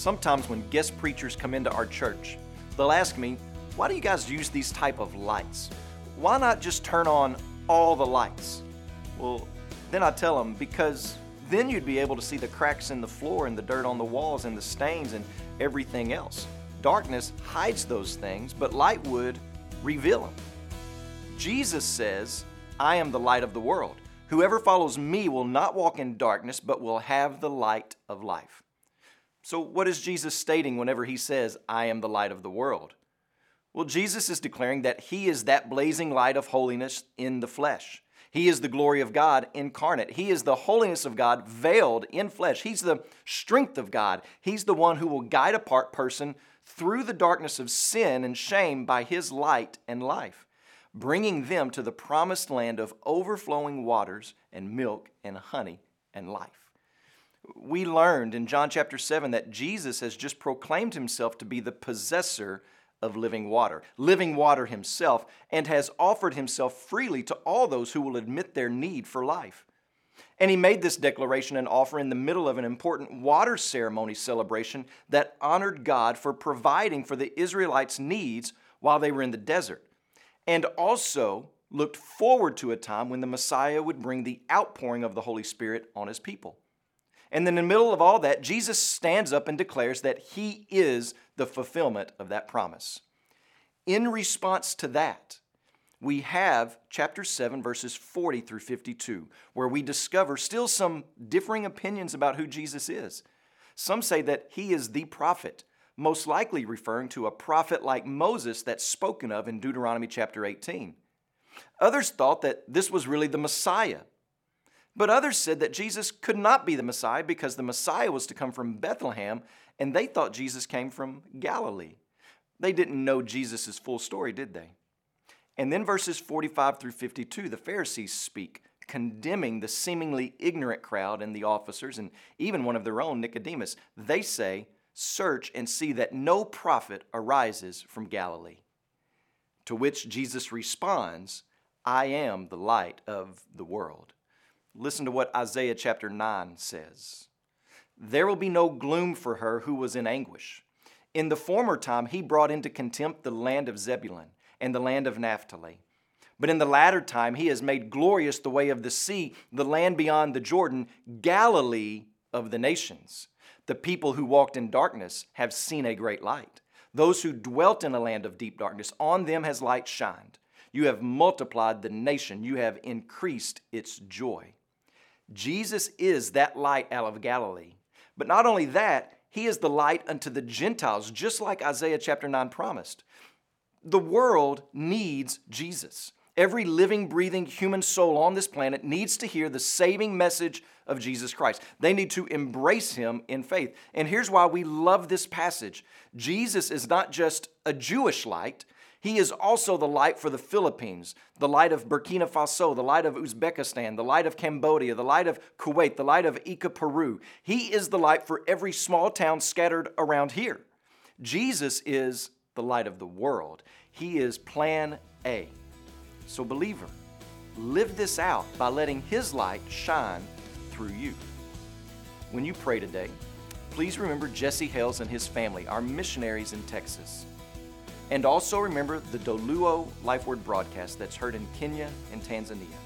Sometimes when guest preachers come into our church, they'll ask me, why do you guys use these type of lights? Why not just turn on all the lights? Well, then I tell them, because then you'd be able to see the cracks in the floor and the dirt on the walls and the stains and everything else. Darkness hides those things, but light would reveal them. Jesus says, I am the light of the world. Whoever follows me will not walk in darkness, but will have the light of life. So what is Jesus stating whenever he says, I am the light of the world? Well, Jesus is declaring that he is that blazing light of holiness in the flesh. He is the glory of God incarnate. He is the holiness of God veiled in flesh. He's the strength of God. He's the one who will guide a person through the darkness of sin and shame by his light and life, bringing them to the promised land of overflowing waters and milk and honey and life. We learned in John chapter 7 that Jesus has just proclaimed himself to be the possessor of living water himself, and has offered himself freely to all those who will admit their need for life. And he made this declaration and offer in the middle of an important water ceremony celebration that honored God for providing for the Israelites' needs while they were in the desert, and also looked forward to a time when the Messiah would bring the outpouring of the Holy Spirit on his people. And then in the middle of all that, Jesus stands up and declares that he is the fulfillment of that promise. In response to that, we have chapter 7, verses 40 through 52, where we discover still some differing opinions about who Jesus is. Some say that he is the prophet, most likely referring to a prophet like Moses that's spoken of in Deuteronomy chapter 18. Others thought that this was really the Messiah. But others said that Jesus could not be the Messiah because the Messiah was to come from Bethlehem, and they thought Jesus came from Galilee. They didn't know Jesus' full story, did they? And then verses 45 through 52, the Pharisees speak, condemning the seemingly ignorant crowd and the officers, and even one of their own, Nicodemus. They say, search and see that no prophet arises from Galilee. To which Jesus responds, I am the light of the world. Listen to what Isaiah chapter 9 says. There will be no gloom for her who was in anguish. In the former time he brought into contempt the land of Zebulun and the land of Naphtali. But in the latter time he has made glorious the way of the sea, the land beyond the Jordan, Galilee of the nations. The people who walked in darkness have seen a great light. Those who dwelt in a land of deep darkness, on them has light shined. You have multiplied the nation. You have increased its joy. Jesus is that light out of Galilee. But not only that, he is the light unto the Gentiles, just like Isaiah chapter 9 promised. The world needs Jesus. Every living, breathing human soul on this planet needs to hear the saving message of Jesus Christ. They need to embrace him in faith. And here's why we love this passage. Jesus is not just a Jewish light. He is also the light for the Philippines, the light of Burkina Faso, the light of Uzbekistan, the light of Cambodia, the light of Kuwait, the light of Ica, Peru. He is the light for every small town scattered around here. Jesus is the light of the world. He is plan A. So believer, live this out by letting his light shine through you. When you pray today, please remember Jesse Hales and his family, our missionaries in Texas. And also remember the Doluo Life Word broadcast that's heard in Kenya and Tanzania.